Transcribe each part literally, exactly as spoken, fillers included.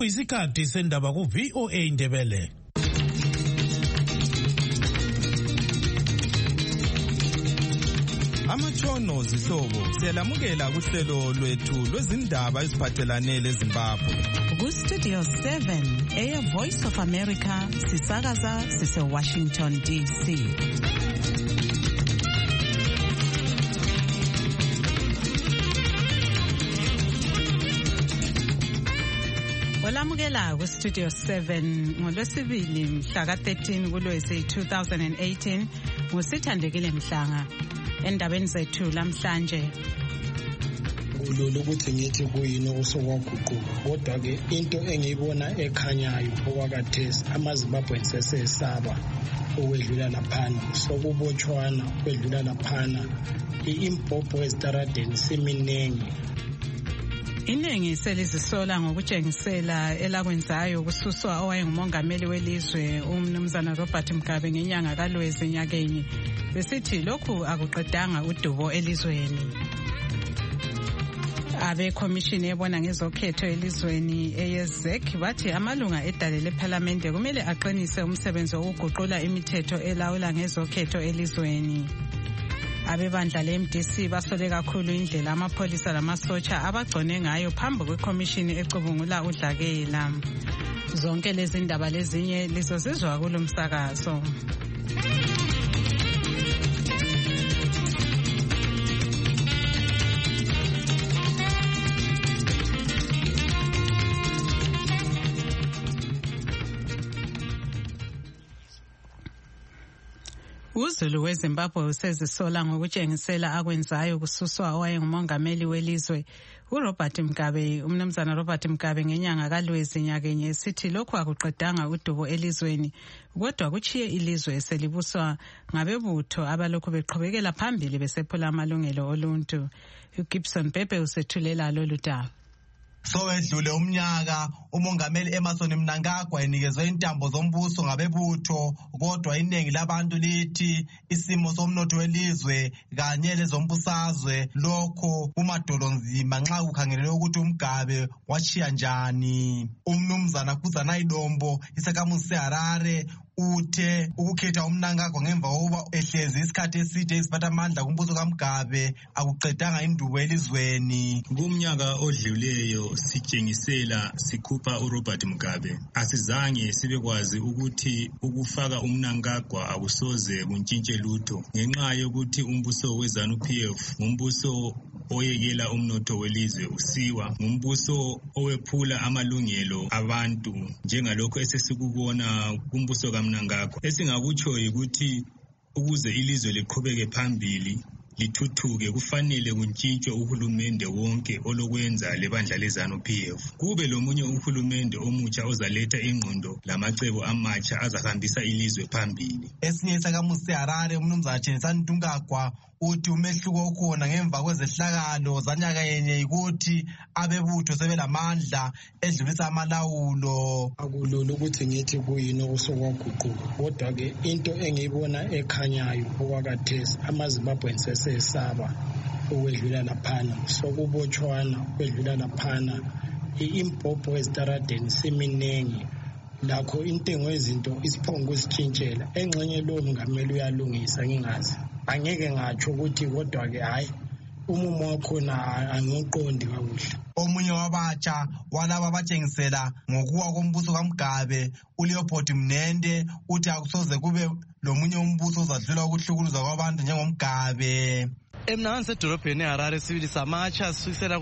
Isikhathi sendaba ku V O A Indebele. Amatshono zihlobo siyalamukela kuhlelo lwethu lwezindaba eziphathelane leZimbabwe. Ku Studio seven, Air Voice of America, sisakaza sise Washington D C. Olamukela ku Studio seven ngolwesibili mhla ka thirteen kuLwezi two thousand eighteen ngusithandekile Mhlanga. Endabeni zethu lamhlanje ulolo ukuthi ngithi kuyini okusokwaguquka kodwa ke into engiyibona ekhanyayo okwakathesi amaZimbabwe sesesaba okwedlula laphana sokubotshwana okwedlula laphana iimpopho ezitaradeni siminingi. Iningi selizisola ngokutshengisela elakwenzayo kususwa owayengumongameli welizwe umnumzana Robert Mugabe ngenyanga kaLwezi nyakenye. Besithi lokhu akuqedanga udubo elizweni. Abe commission ebona ngezokhetho elizweni E Z E C bathi amalunga edale leParliament kumele aqinise umsebenzi wokuguqula imithetho elawula ngezokhetho elizweni. Abebandla le-M D C basole kakhulu indlela amapholisa lamasotsha abagcone ngayo phambi kwekomishini ecubungula udlakela. Zonke lezi ndaba lezinye lizozizwa kulo msakazo. uZulu weZimbabwe usezisola ngokutshengisela akwenzayo kususwa owayengumongameli welizwe uRobert Mugabe. Umnumzana Robert Mugabe ngenyanga kaLwezi nyakenye sithi lokhu akuqedanga udubo elizweni kodwa kuchiye ilizwe selibuswa ngabebutho abalokhu beqhubekela phambili besephula amalungelo oluntu. uGibson Bebe usethulela lolu daba. Sowedlule umnyaka umongameli Emmerson Mnangagwa enikezwe intambo zombuso ngabebutho kodwa iningi labantu lithi isimo somnotho welizwe kanye lezombusazwe lokho umadolonzima nxa ukhangelele ukuthi uMgabe wachiya njani. Umnumzana Kuzana Idombo isakamuzi seHarare uthe ukukhetha uMnangagwa ngemva kokuba ehlezi isikhathi eside esiphatha amandla kumbuso kaMgabe akuqedanga indubo elizweni. Kumnyaka odluleyo sitshengisela sikhupha uRobert Mugabe. Asizange sibekwazi ukuthi ukufaka uMnangagwa akusoze kuntshintshe lutho ngenxa yokuthi umbuso weZanu-P F ngumbuso oyekela umnotho welizwe usiwa, ngumbuso owephula amalungelo abantu njengalokho esesikubona kumbuso kaMnangagwa. Esingakutsho ukuthi ukuze ilizwe liqhubeke phambili lithuthuke kufanele kuntshintshwe uhulumende wonke olokwenza lebandla leZanu-P F. Kube lomunye uhulumende omutsha ozaletha ingqondo lamacebo amatsha azahambisa ilizwe phambili. Esinye isakamuzi seHarare umnumzana Chenisani Ntungagwa uthi umehluko ukhona ngemva kwezehlakalo zanyaka yenye ukuthi abebutho sebelamandla edlulisa amalawulo. Akulula ukuthi ngithi kuyini okusokwaguquka kodwa ke into engiyibona ekhanyayo okwakathesi amaZimbabwe sesesaba okwedlula laphana sokubotshwana okwedlula laphana iimpopho ezitaradeni siminingi lakho intengo yezinto isiphongo isitshintshela engxenye lo mongameli uyalungisa ngingazi angeke ngatsho ukuthi kodwa ke hayi umumo wakhona angiqondi kakuhle. Omunye wabatsha walaba abatshengisela ngokuwa kombuso kaMgabe uLeopold Mnende uthi akusoze kube lomunye umbuso ozadlula ukuhlukuluza kwabantu njengomgabe. Emna ngisedolobheni eHarare sibili samatsha sifisela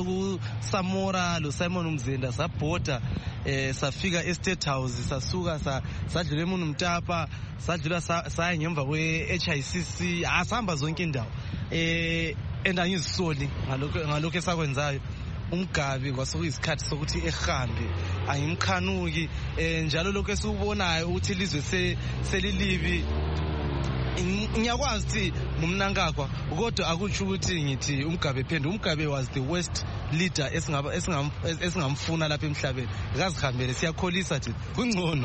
kuSamora loSimon Mzenda sabhoda eh safika eState House sasuka sadlula eMunu Mtapa sadlula saya ngemva kwe-H I C C asihamba zonke indawo eh endangizisoli ngalokho ngalokho esakwenzayo. uMgabe kwasokuyisikhathi sokuthi ehambe angimkhanuki njalo lokho esikubonayo ukuthi ilizwe selilibi. Ngiyakwazi ukuthi uMnangagwa kodwa akutsho ukuthi ngithi uMgabe phende. uMgabe was the worst leader esingaba esingamfuna lapha emhlabeni. Akazihambele siyakholisa thina kungcono.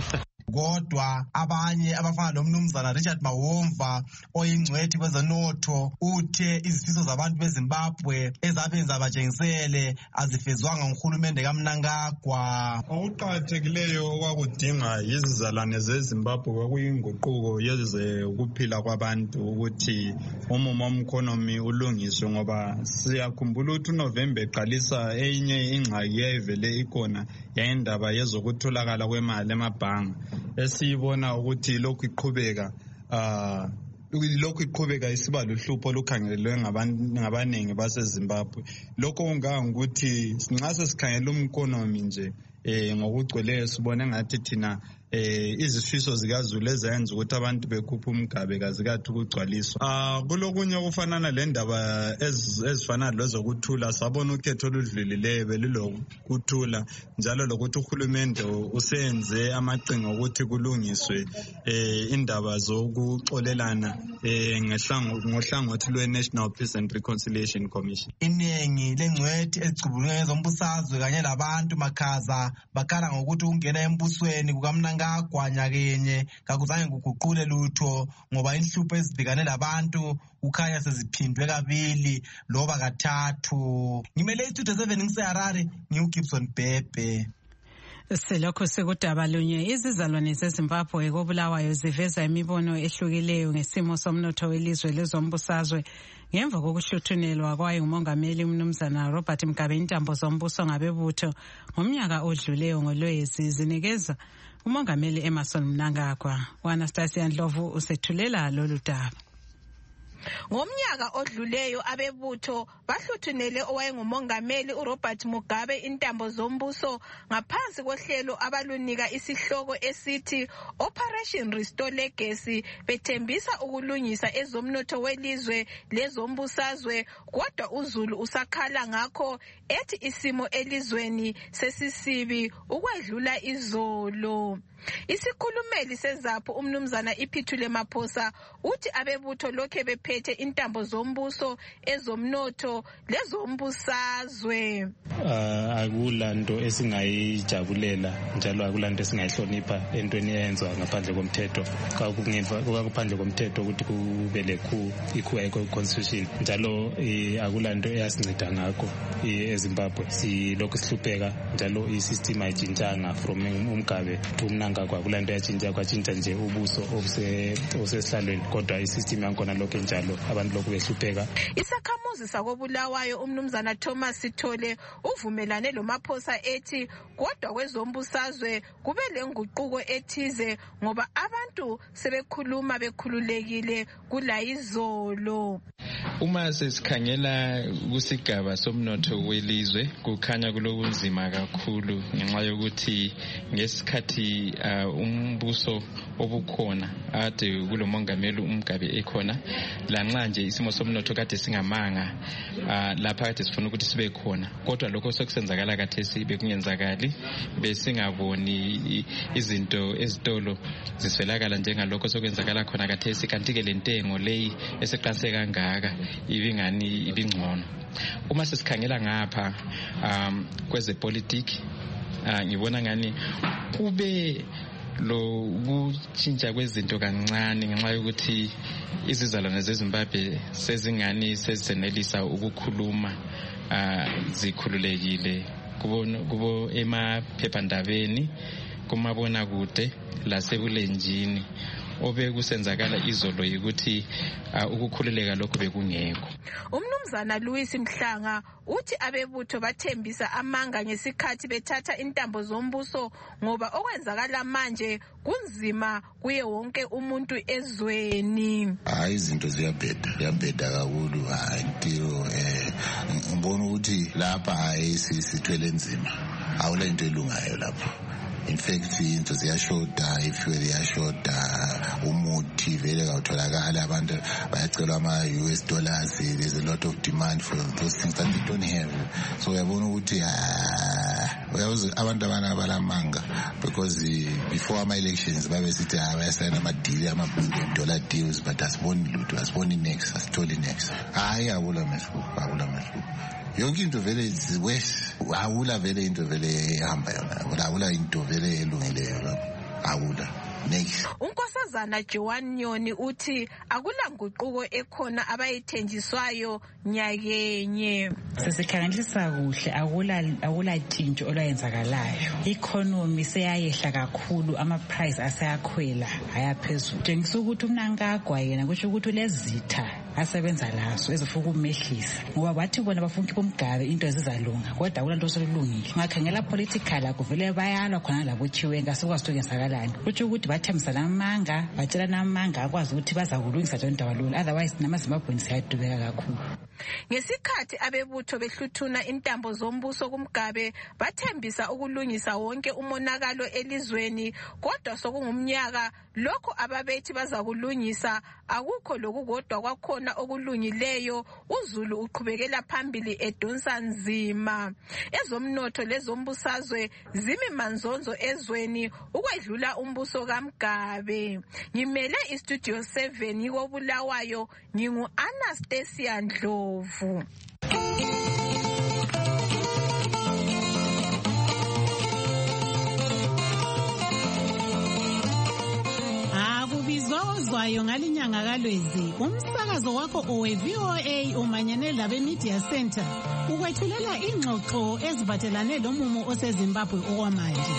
kodwa abanye abafana lomnumzana Richard Mawomva oyingcwethi kwezenotho uthe izifiso zabantu beZimbabwe ezabenza abajengisele azifezwanga nguhulumende kaMnangagwa. Okuqakathekileyo okwakudinga yizizalwane zeZimbabwe kwakuyinguquko yeze ukuphila kwabantu ukuthi umumo womkhonomi ulungiswe, ngoba siyakhumbula ukuthi uNovember eqalisa eyinye ingxaki yayivele ikhona yayindaba yezokutholakala kwemali emabhanga esiyibona ukuthi lokhu iqhubeka uh, lokhu iqhubeka isiba luhlupho olukhangelelwe ngabaningi baseZimbabwe. Lokho kungangokuthi nxa sesikhangela umkhonomi nje eh ngokugcweleyo sibone ngathi thina eh izifiso zikaZulu ezenza ukuthi abantu bekhupha umgabe kazikathi ukugcwaliswa. Ah kulokunye okufanana le ndaba ezifana lezokuthula sabona ukhetho oludlulileyo belilokuthula njalo lokuthi uhulumende usenze amaqhinga ukuthi kulungiswe eh indaba zokuxolelana eh ngohlangothi lwe-National Peace and Reconciliation Commission. Iningi lengcwethi ezicubulunga ngezombusazwe kanye labantu makhaza bakhala ngokuthi ungena embusweni kukaMnangagwa nyakenye kakuzange kuguqule lutho ngoba inhlupho ezibhekane labantu ukhanya seziphindwe kabili loba kathathu. Ngimele istudio seven ngiseHarare ngiuGibson Bhebhe. Selokho sekudaba lunye izizalwane zeZimbabwe kobulawayo ziveza imibono ehlukileyo ngesimo somnotho welizwe lezombusazwe ngemva kokuhluthunelwa kwayo umongameli umnumzana Robert Mugabe intambo zombuso ngabebutho ngomnyaka odluleyo ngoLwezi zinikeza umongameli Emmerson Mnangagwa. Anastasia Ndlovu usethulela lolu daba. Ngomnyaka odluleyo abebutho bahluthunele owayengumongameli uRobert Mugabe intambo zombuso ngaphansi kohlelo abalunika isihloko esithi Operation Restore Legacy bethembisa ukulungisa ezomnotho welizwe lezombusazwe, kodwa uZulu usakhala ngakho ethi isimo elizweni sesisibi ukwedlula izolo. Isikhulumeli seZAPHU umnumzana Iphithule Maphosa uthi abebutho lokhe bephethe intambo zombuso ezomnotho lezombusazwe. Uh, akulanto esingayijabulela njalo akulanto esingayihlonipha entweni eyenzwa ngaphandle komthetho. Kwakuphandle komthetho ukuthi kube lekhu ikhu constitution njalo akulanto eyasinceda ngakho eZimbabwe. Silokhu sihlupheka njalo isystem ayitshintshanga from uMgabe to Mnangagwa, kulanto yatshintsha kwatshintsha nje ubuso obusesihlalweni kodwa isystem yakhona lokho njalo abantu lokhu behlupheka. Isakhamuzi sakobulawayo umnumzana Thomas Sithole uvumelane loMaphosa ethi kodwa kwezombusazwe kube lenguquko ethize ngoba abantu sebekhuluma bekhululekile kulayizolo. Uma sesikhangela kusigaba somnotho welizwe kukhanya kulokunzima kakhulu ngenxa yokuthi ngesikhathi uh, umbuso obukhona ade kulomongameli uMgabe ekhona lanxa nje isimo somnotho kade singamanga uh, lapha kade sifuna ukuthi sibe khona, kodwa lokho sokusenzakala khathesi bekungenzakali besingaboni izinto ezitolo ziswelakala njengalokho sokwenzakala khona khathesi, kanti ke lentengo leyi eseqanse kangaka ibingani ibingcono. Uma sesikhangela ngapha um kwezepolitiki uh, ngibona ngani kube lo kutshintsha kwezinto kancane ngenxa yokuthi izizalwane zeZimbabwe sezingani sezenelisa ukukhuluma uh, zikhululekile kubo kubo emaphephandabeni kumabona kude lasebulenjini. Obekusenzakala izolo ukuthi uh, ukukhululeka lokho bekungekho. Umnumzana Louis Mhlanga uthi abebutho bathembisa amanga ngesikhathi bethatha intambo zombuso ngoba okwenzakala manje kunzima kuye wonke umuntu ezweni. Hayi izinto ziyabheda ziyabheda kakhulu, hayi ntiro eh ngibona ukuthi lapha hayi sithwele nzima awula into elungayo lapha. In fact into ziyashoda, ifuel iyashoda, umuthi vele kawutholakala, abantu bayacela ama U S dollars, there's a lot of demand for those things that they don't have. So uyabona ukuthi uyazi abantu abana balamanga because before ama elections babe sithi bayasayina ama deal ama billion dollar deals but asiboni lutho, asiboni next, asitholi next. Hayi awula mehluko, awula mehluko. Yonke into vele is awula vele into vele ehamba yona, awula into vele elungileyo lapho, awula. next. Unkosazana Joan Nyoni uthi akula nguquko ekhona abayithenjiswayo nyakenye. Sesikhangelisa kuhle akula akula tshintsho olwayenzakalayo. Economy seyayehla kakhulu, ama price aseyakhwela ayaphezulu. Njengisa ukuthi uMnangagwa yena kusho ukuthi lezitha asebenza lazo ezifuna ukumehlisa ngoba bathi bona bafuna umgabe into ezizalunga kodwa akulanto osolungile. Ngakhangela political akuvele bayalwa khona labo Chiwenga sekwazi ukwenzakalani. Kusho ukuthi bathembisa namanga batshela namanga akwazi ukuthi bazakulungisa le ndaba lolu, otherwise namaZimbabweans ayadubeka kakhulu. Ngesikhathi abebutho behluthuna intambo zombuso kumgabe bathembisa ukulungisa wonke umonakalo elizweni, kodwa sokungumnyaka lokho ababethi bazakulungisa akukho lokukodwa kwakhona okulungileyo. uZulu uqhubekela phambili edonsa nzima. Ezomnotho lezombusazwe zimi manzonzo ezweni ukwedlula umbuso kaMgabe. Ngimele iStudio seven yikobulawayo, ngingu Anastasia Ndlovu. Akubizozwayo ngalinyanga kaLwezi umsakazo wakho owe V O A umanyene labe Media Center ukwethulela ingxoxo ezibatelane lomumo oseZimbabwe okwamanje.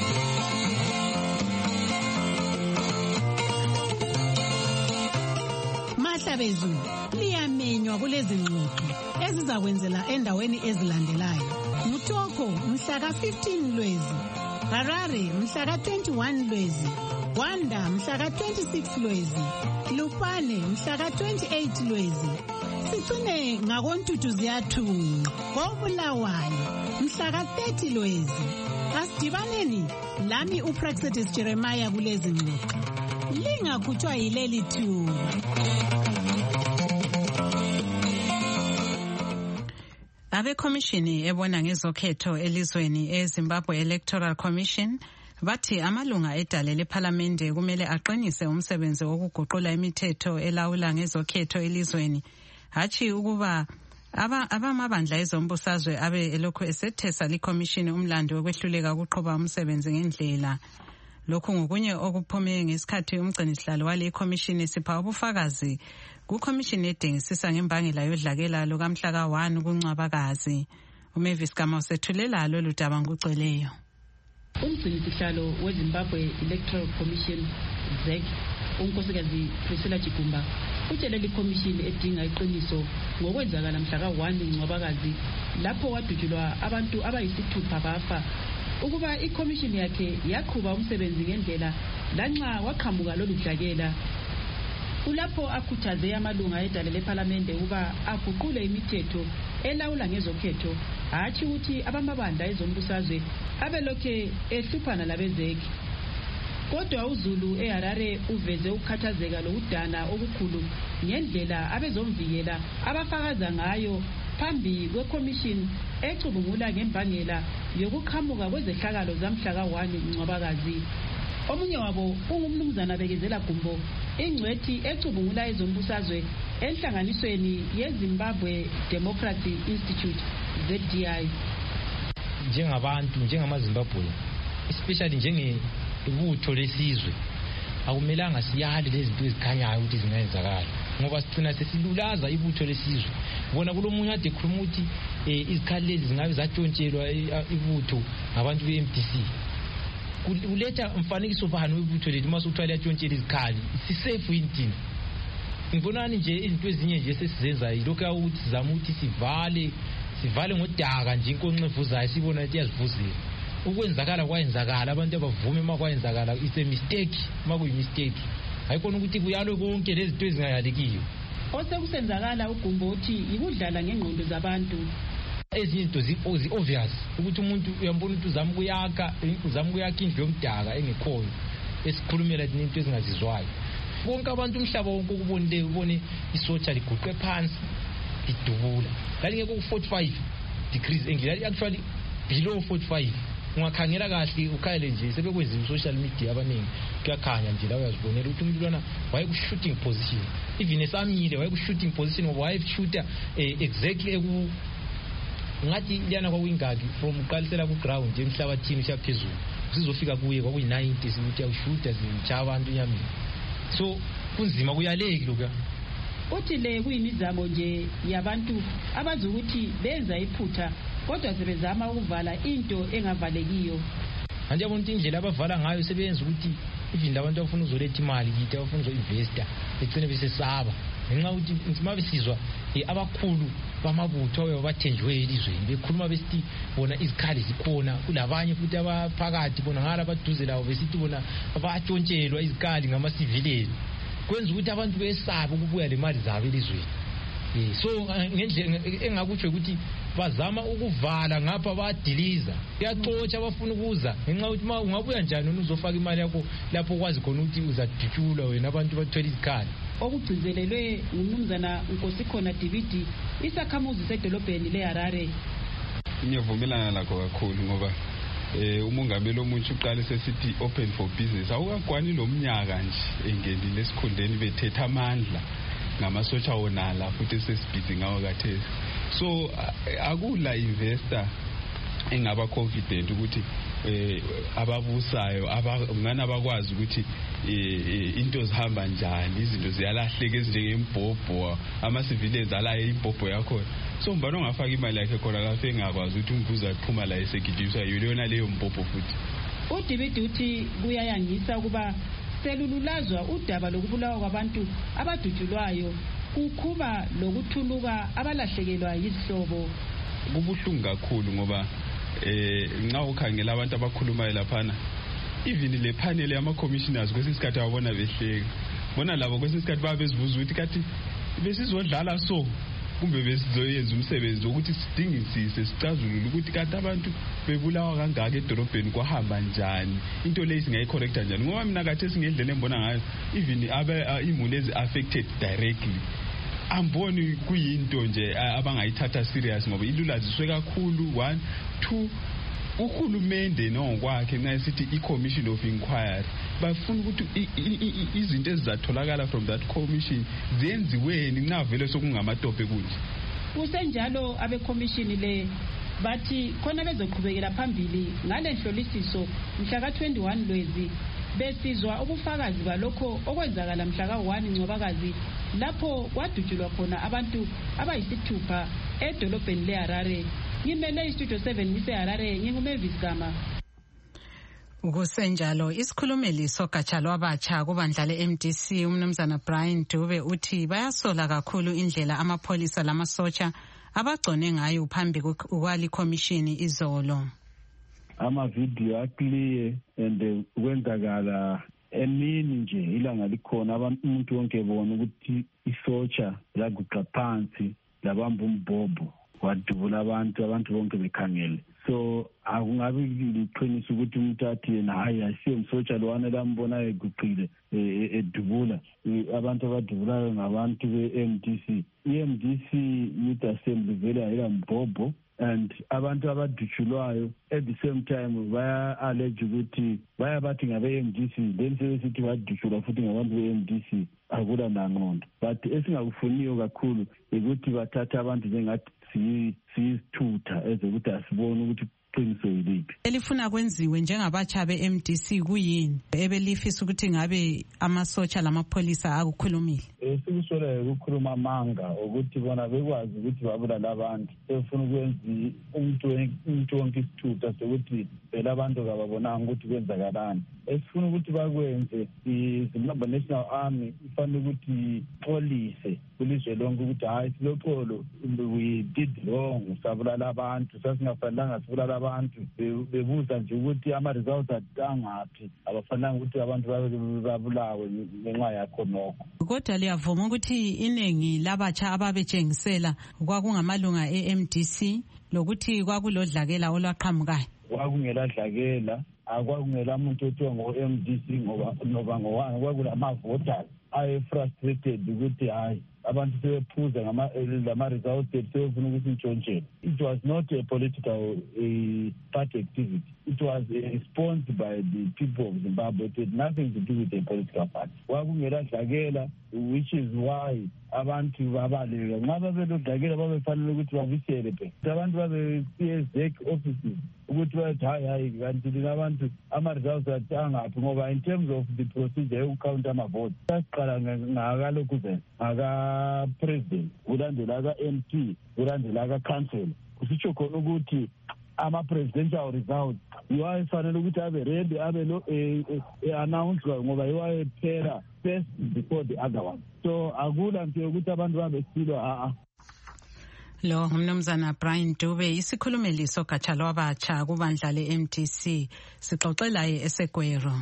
Mahlabezulu liyamenywa kulezi ngxoxo ezizakwenzela endaweni ezilandelayo. Mutoko mhla ka fifteen Lwezi, Harare mhla ka twenty-one Lwezi, Wanda mhla ka twenty-six Lwezi, Lupane mhla ka twenty-eight Lwezi. Sicine ngakoNtuthu ziyathunqa koBulawayo mhla ka thirty Lwezi. Asidibaneni lami uPraxedis Jeremiah kulezi ngxoxo. Lingakhutshwa yileli thuba. Abe commission ebona ngezokhetho elizweni eZimbabwe Electoral Commission bathi amalunga edale leParliament kumele aqinise umsebenzi wokuguqula imithetho elawula ngezokhetho elizweni, hathi ukuba aba abamabandla ezombusazwe abe elokho esethesa liCommission umlando wokwehluleka ukuqhuba umsebenzi ngendlela. Lokhu ngokunye okuphume ngesikhathi umgcinisihlalo wale commission sipha ubufakazi ku commission edingisisa ngembangela yodlakela lokamhla ka one kuNcwabakazi. uMavis Kama usethulela lo ludaba nguceleyo. Umgcinisihlalo weZimbabwe Electoral Commission Z E C unkosikazi Priscilla Chigumba utshele le commission edinga iqiniso ngokwenzakala mhla ka one kuNcwabakazi lapho wadutshulwa abantu abayisithupha bafa, ukuba iCommission yakhe yaqhuba umsebenzi ngendlela lanxa waqhamuka lolu dlakela. Ulapho akhuthaze amalunga edale leParliament ukuba aguqule imithetho elawula ngezokhetho, hathi ukuthi abamabandla ezombusazwe abelokhe ehluphana labezeki. Kodwa uZulu eHarare uveze ukukhathazeka lokudana okukhulu ngendlela abezomvikela abafakaza ngayo phambi kweCommission ecubungula ngembangela yokuqhamuka kwezehlakalo zamhla ka one Ncwabakazi. Omunye wabo ungumnumzana Bekezela Gumbo, ingcwethi ecubungula ezombusazwe enhlanganisweni yeZimbabwe Democracy Institute Z D I. Njengabantu njengamaZimbabwe, especially njenge ibutho lesizwe, akumelanga siyale lezinto ezikhanyayo ukuthi zingayenzakala ngoba sithina sesilulaza ibutho lesizwe. Bona kulomunye ade khuluma ukuthi izikhali lezi zingabe zatshontshelwa ibutho ngabantu be-M D C. Uletha umfanekiso bani webutho lethu masuthola yatshontshelwa izikhali sisafe yini? Ngibonani nje izinto ezinye nje sesizenza yilokho ukuthi sizama ukuthi sivale sivale ngodaka nje inkoncevuzayo sibona ukuthi yazivuzela. Ukwenzakala kwayenzakala, abantu abavume makwayenzakala, it's a mistake, makuyi mistake. Ayikona ukuthi kuyalo konke lezi zinto ezingayalekiyo. Osekusenzakala uGumbo uthi ikudlala ngengqondo zabantu. Ezinye izinto zi obvious ukuthi umuntu uyambona ukuthi uzama ukuyakha uzama ukuyakha indlu yomdaka engekhoyo esikhulumela izinto ezingazizwayo. Bonke abantu umhlaba wonke ukubonile ubone isotsha liguqe phansi lidubula. Lalingeke ku forty-five degrees English, actually below forty-five. Ungakhangela kahle ukhayele nje sebekwenza social media abaningi kuyakhanya nje la uyazibonela ukuthi umuntu lona waye ku shooting position, even esamile waye ku shooting position ngoba waye shooter exactly eku ngathi liyana kwa wingaki from uqalisela ku ground emhlabathini uyaphezulu sizofika kuye kwakuyi-ninety sithi awushuda zimtsha abantu enyameni. So kunzima kuyaleki lokhu. Uthi le kuyimizamo nje yabantu abazi ukuthi benza iphutha kodwa sebezama ukuvala into engavalekiyo. Anje abantu indlela abavala ngayo sebenza ukuthi even abantu abafuna uzoletha imali kithi abafuna uzoinvesta egcine besesaba ngenxa ukuthi nzima besizwa abakhulu bamabutho abathenjwe elizweni bekhuluma besithi bona izikhali zikhona kulabanye futhi abaphakathi bona ngala abaduze lawo besithi bona abatshontshela izikhali ngama-civilian kwenza ukuthi abantu besaba ukubuya le mali zabo elizweni. So ngendlela engakutsho ukuthi bazama ukuvala ngapha badiliza kuyaxotsha abafuna ukuza ngenxa ukuthi ma ungabuya njani uzofaka imali yakho lapho kwazi khona ukuthi uzadutshulwa wena abantu bathwele izikhali. Okugcizelelwe ngumnumzana Nkosikhona D V D isakhamuzi sedolobheni leHarare. Ngiyavumelana lakho kakhulu ngoba eh umongameli omutsha uqale sesithi open for business awukakwani lo mnyaka nje engenile esikhundeni bethetha amandla ngamasotsha wonala futhi sesibhizi ngawo kathesi. So akula investor engaba confident ukuthi eh ababusayo abangana bakwazi ukuthi into zihamba njani izinto ziyalahleka ezinjengembhobho ama civilians ala imbhobho yakho. So mbona ongafaka imali yakhe khona lapho engakwazi ukuthi umbuza aphuma la esegidiswa yona leyo mbhobho futhi. uD V D uthi kuyayangisa ukuba selululazwa udaba lokubulawa kwabantu abadutshulwayo kukhuba lokuthuluka abalahlekelwa yizihlobo. Kubuhlungu kakhulu ngoba eh nxa ukhangela abantu abakhulumayo laphana even le panel yama commissioners kwesisikhathi abona behleka bona labo kwesisikhathi babezibuza ukuthi kathi besizodlala so kumbe besizoyenza umsebenzi ukuthi sidingisise sicazulule ukuthi kanti abantu bebulawa kangaka edolobheni kwahamba njani into leyo singayicorrecta njani ngoba mina kathi singendlela embona ngayo even abe imuli ezi affected directly amboni kuyinto nje abangayithatha serious ngoba ilulaziswe kakhulu. One two uhulumende nokwakhe nxa sithi i-commission of inquiry bafuna ukuthi izinto ezizatholakala from that commission zenziweni nxa vele sokungamatope kunje. Kusenjalo abe-commission le bathi khona bezoqhubekela phambili ngale nhlolisiso mhla ka twenty-one Lwezi besizwa ubufakazi balokho okwenzakala mhla ka one Ncwabakazi lapho kwadutshulwa khona abantu abayisithupha edolobheni leHarare. Ngimele istudio seven ngiseHarare nginguMavis Gama. Kusenjalo isikhulumeli sogatsha lwabatsha kubandla le-M D C umnumzana Brian Dube uthi bayasola kakhulu indlela amapholisa lamasotsha abagcone ngayo phambi kwali commission izolo. Ama video akliye and kwenzakala emini nje ilanga likhona abantu umuntu wonke bona ukuthi isotsha laguqa phansi labamba umbhobho wadubula abantu abantu bonke bekhangele. So akungabi liqiniso ukuthi umuntu athi yena hayi asiyo umsotsha lowana lambona eguqile edubula. Abantu abadubulayo ngabantu be-M D C. I-M D C Youth Assembly vele ayila mbhobho and abantu abadutshulwayo at the same time baya allege ukuthi baya bathi ngabe-M D C then sebesithi badutshulwa futhi ngabantu be-M D C akula nangqondo. But esingakufuniyo kakhulu ukuthi bathatha abantu njengathi siyisithutha ezokuthi asibone ukuthi qiniso yiliphi elifuna kwenziwe njengabatsha be-M D C kuyini ebelifisa ukuthi ngabe amasotsha lamapholisa akukhulumile. Esikusola ukukhuluma amanga ukuthi bona bekwazi ukuthi babulala abantu efuna ukwenza umuntu umuntu wonke isithutha sokuthi phela abantu kababonanga ukuthi kwenzakalani. Esifuna ukuthi bakwenze iZimbabwe National Army ifanele ukuthi polise kulizwe lonke ukuthi hayi siloxolo we did wrong sabulala abantu sasingafanelanga sibulala abantu bebuza nje ukuthi ama results angaphi abafanelanga ukuthi abantu babulawe ngenxa yakho nokho. Kodwa liyavuma ukuthi iningi labatsha ababetshengisela kwakungamalunga e-M D C lokuthi kwakulodlakela olwaqhamukayo. Kwakungeladlakela akwakungela muntu othiwa ngo-M D C ngoba ngoba ngowani kwakulamavoters aye-frustrated ukuthi hayi abantu sebephuza ngama-results sebefuna ukuthi intshontshele. It was not a political uh, party activity. It was a response by the people of Zimbabwe. It had nothing to do with a political party. Kwakungeladlakela, which is why abantu babaleka nxa babelodlakela babefanele ukuthi babisele phe abantu babe-C S Z offices ukuthi bathi hayi hayi kanti abantu ama-results athi angaphi ngoba in terms of the procedure yokukhawunta ama-vote sasiqala ngakalokhu zen ngaka-president kulandela ka-M P kulandela ka-council kusitsho khona ukuthi ama-presidential results yiwo ayefanele ukuthi abe ready abe lo announced ngoba yiwo ayephela first before the other one. So akula nto yokuthi abantu babesilwa a lo umnumzana Brian Dube isikhulumeli sogatsha lwabatsha kubandla le-M D C sixoxela eSegwero.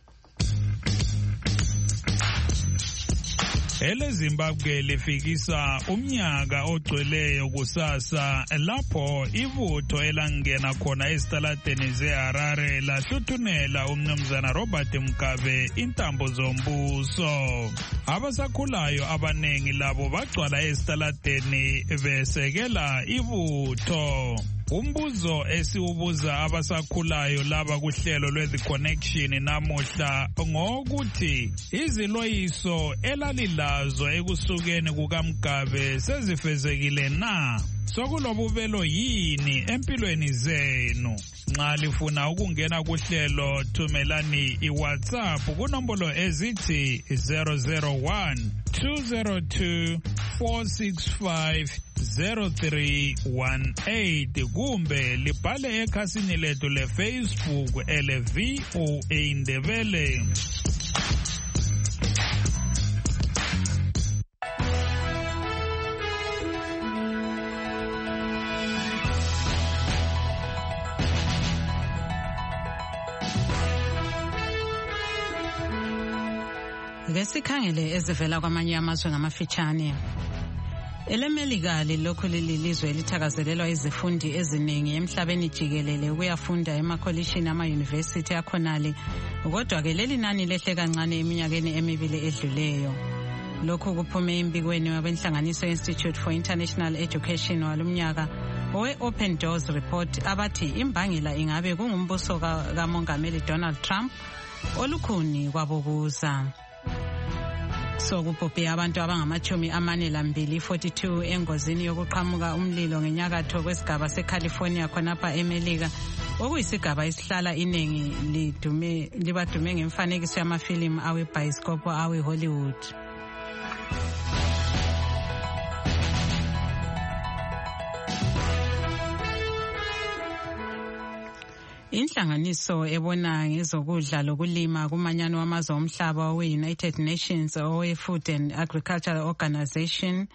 Ele Zimbabwe lifikisa umnyaka ogcweleyo kusasa lapho ivutho elangena khona esitaladeni zeHarare lahluthunela umnumzana Robert Mugabe intambo zombuso. Abasakhulayo abanengi labo bagcwala esitaladeni besekela ivutho. Umbuzo esiubuza abasakhulayo laba kuhlelo lwe-The Connection namuhla ngokuthi iziloyiso elalilazo ekusukeni kukaMugabe sezifezekile na? Sokulobubelo yini empilweni zenu? Nxa lifuna ukungena kuhlelo thumelani iWhatsApp kunombolo ezithi zero zero one two zero two four six five zero three one eight kumbe libhale ekhasini lethu leFacebook ele V O A Ndebele. Ngesikhangele ezivela kwamanye amazwe ngamafitshane. EleMelika lilokhu lilizwe elithakazelelwa izifundi eziningi emhlabeni jikelele ukuyafunda emakholishini ama-university akhonale, kodwa ke leli nani lehle kancane eminyakeni emibili edluleyo. Lokhu kuphume embikweni wabenhlanganiso Institute for International Education walumnyaka owe-Open Doors Report abathi imbangela ingabe kungumbuso kamongameli Donald Trump olukhuni kwabokuza. So kubhubhe abantu abangamachumi amane lambili forty-two engozini yokuqhamuka umlilo ngenyakatho kwesigaba seCalifornia khonapha eMelika, okuyisigaba isihlala iningi lidume libadume ngemfanekiso yamafilimu awebhayisikopo awe-Hollywood. Inhlanganiso ebona ngezokudla lokulima kumanyano wamazwe omhlaba we-United Nations owe-Food and Agricultural Organization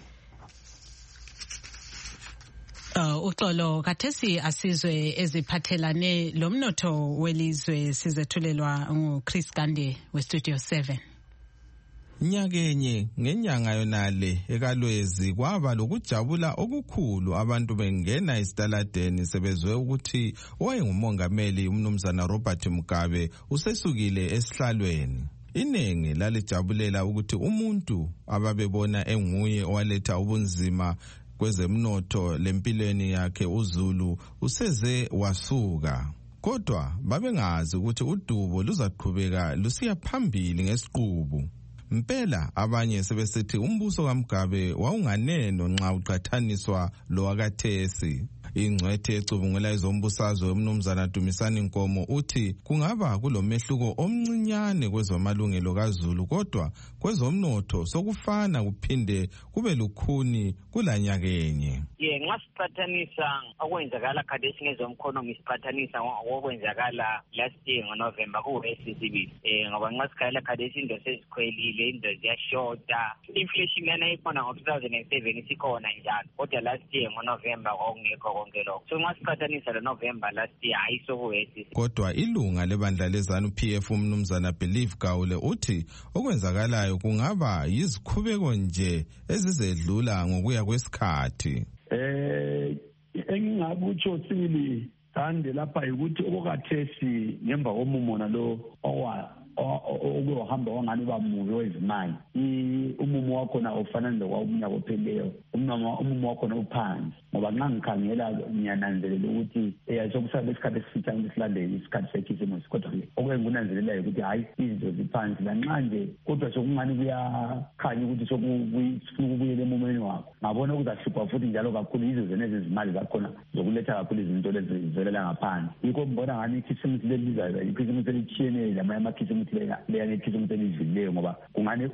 Uh, uxolo kathesi asizwe eziphathelane lomnotho welizwe sizethulelwa nguChris Gande weStudio seven. Nyakenye ngenyanga yonale ekalwezi kwaba lokujabula okukhulu abantu bengena esitaladeni sebezwe ukuthi owayengumongameli umnumzana Robert Mugabe usesukile esihlalweni. Inengi lalijabulela ukuthi umuntu ababebona enguye owaletha ubunzima kwezemnotho lempilweni yakhe uZulu useze wasuka. Kodwa babengazi ukuthi udubo luzaqhubeka lusiya phambili ngesiqubu. Mpela abanye sebesithi umbuso kaMugabe wawunganeno nxa uqathaniswa lo wakathesi. Ingcwethe ecubungula ezombusazwe umnumzana Dumisani Nkomo uthi kungaba kulomehluko omncinyane kwezomalungelo kaZulu, kodwa kwezomnotho sokufana kuphinde kube lukhuni kulanyakenye. Ye nxa siqathanisa okwenzakala khathesi ngezomkhonomi siqathanisa okwenzakala last year ngoNovember ku-esibili eh ngoba nxa sikhala khathesi into sezikhwelile, into ziyashota, inflation yana ikhona ngo two thousand seven isikhona njalo, kodwa last year ngoNovember kwakungekho konke lokho. So nxa siqathanisa leNovember last year ayisokuwesi. Kodwa ilunga lebandla lezanu P F umnumzana Believe Gawule uthi okwenzakalayo kungaba yizikhubeko nje ezizedlula ngokuya kwesikhathi. Eh engingakutsho sibili Gande lapha ukuthi okukhathesi ngemva komumona lo owa okuhamba wangani bamuve wezimali umumo wakho na ofana nokwamunya kopheleyo umama umumo wakho na uphansi ngoba nxa ngikhangela ngiyananzelela ukuthi sokusaba isikhathi esifitshane esilandele isikhathi sekhisimusi kodwa ke okwengikunanzelela ukuthi hayi izinto ziphansi lanxa nje kodwa sokungani kuyakhanya ukuthi sokufuna ukubuyela emumeni wakho ngabona ukuthi ahlupha futhi njalo kakhulu yizo zenezi izimali zakhona zokuletha kakhulu izinto lezi zivelela ngaphandle yikho mbona ngani ikhisimusi lelizayo ikhisimusi elitshiyeneyo lamanye amakhisimusi leyane ikhisimusi elidlulileyo ngoba kungani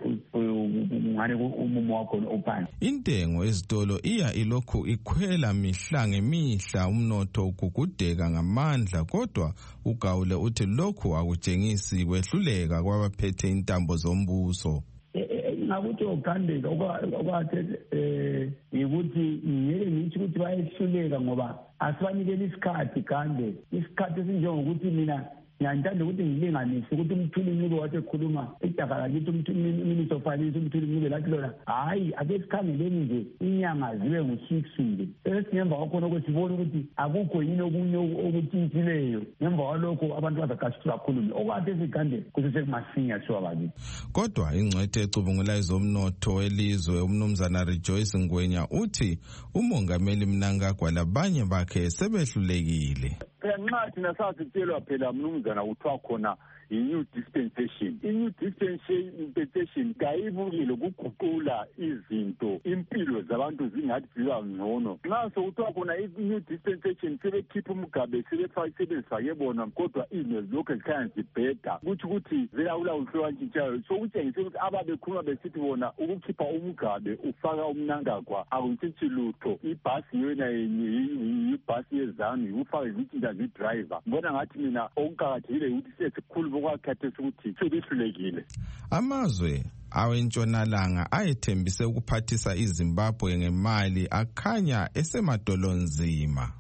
kungani umumo wakho ophansi. Intengo ezitolo iya ilokhu ikhwela mihla ngemihla umnotho ugugudeka ngamandla kodwa uGawule uthi lokhu akutshengisi kwehluleka kwabaphethe intambo zombuso. Ngakuthi okhandeka okwathe eh ukuthi ngeke ngithi ukuthi bayehluleka ngoba asibanikele isikhathi kande isikhathi esinjengokuthi mina ngiyandanda ukuthi ngilinganise ukuthi umthuli ncube wathi ekhuluma idakala lithi umthuli minister of finance umthuli ncube lathi lona hayi ake sikhangeleni nje inyanga zibe ngo-six nje sesingemva kwakhona okwesibona ukuthi akukho yini okunye okutshintshileyo ngemva kwalokho abantu bazaqashisa kakhulu okwathi esigande kusesekumasinya thiwa bakithi. Kodwa ingcwethe ecubungula ezomnotho welizwe umnumzana Rejoice Ngwenya uthi umongameli Mnangagwa labanye bakhe sebehlulekile. Nxa thina sasitshelwa phela mnumzana kuthiwa khona i-new dispensation. I-new dispensation kayibukile ukuguqula izinto impilo zabantu zingathi ziba ngcono. Nxa sokuthiwa khona i-new dispensation sebekhipha umgabe sebefake bona kodwa izinto lokhu zikhanya zibheda kuthi ukuthi zelawula uhlwantshintshayo sokutshengisa ukuthi ababekhuluma besithi bona ukukhipha umgabe ufaka uMnangagwa akutshintshi lutho. Ibhasi yona yenye ibhasi yezanu ufake izitshintsha zidriver. Mbona ngathi mina okuqakathekile ukuthi sesikhulu okwakhathesi ukuthi sebehlulekile. Amazwe awentshonalanga ayethembise ukuphathisa iZimbabwe ngemali akhanya esemadolonzima.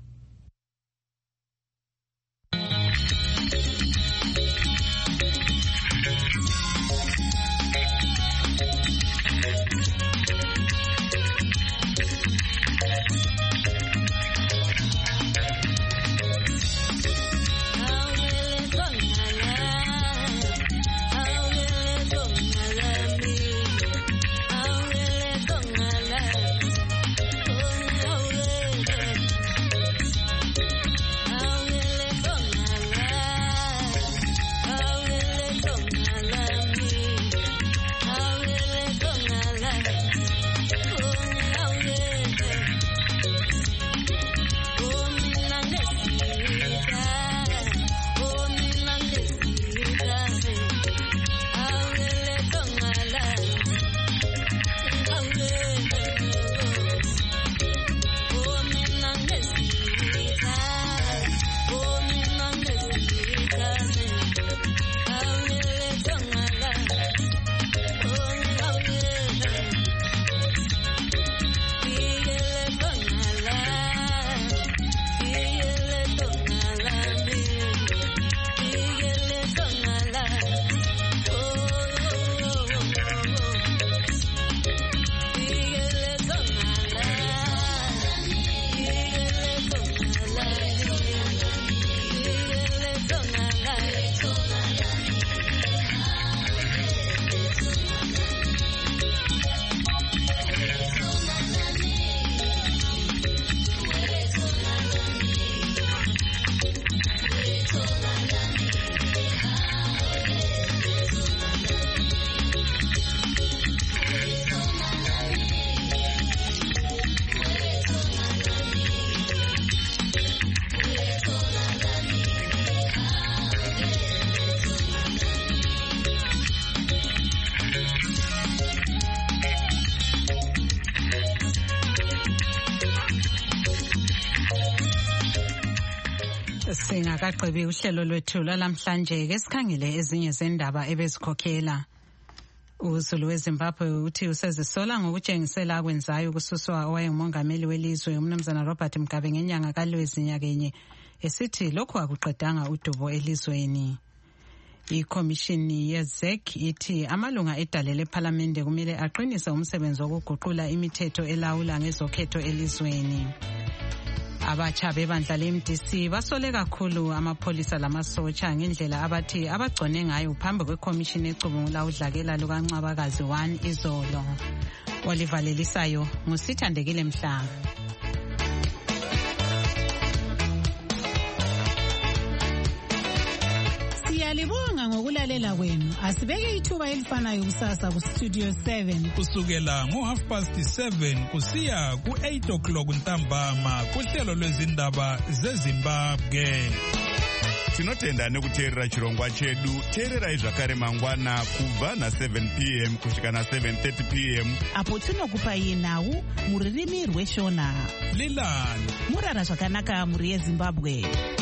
Singakaqebi uhlelo lwethu lalamhlanje ke sikhangele ezinye zendaba ebezikhokhela. Uzulu weZimbabwe uthi usezisola ngokutshengisela kwenzayo kususwa owayengumongameli welizwe umnumzana Robert Mugabe ngenyanga kaLwezi nyakenye esithi lokhu akuqedanga udubo elizweni. Ikomishini yeZ E C ithi amalunga edale lePhalamende kumele aqinise umsebenzi wokuguqula imithetho elawula ngezokhetho elizweni. Abatsha bebandla le-M D C basole kakhulu amapholisa lamasotsha ngendlela abathi abagcone ngayo phambi kwekomishini ecubungula udlakela lukaNcwabakazi one izolo. Oliver Lelisayo ngusithandekile Mhlanga. Siyalibonga ngokulalela kwenu. Asibeke ithuba elifanayo kusasa ku Studio seven. Kusukela ngo half past seven kusiya ku eight o'clock ntambama kuhlelo lwezindaba zeZimbabwe. Tinotenda nekuteerera chirongwa chedu. Teererai zvakare mangwana kubva na seven p m kusvika na seven thirty p m apo tinokupai nhau muririmi rweshona. Lilani murara zvakanaka muri yeZimbabwe.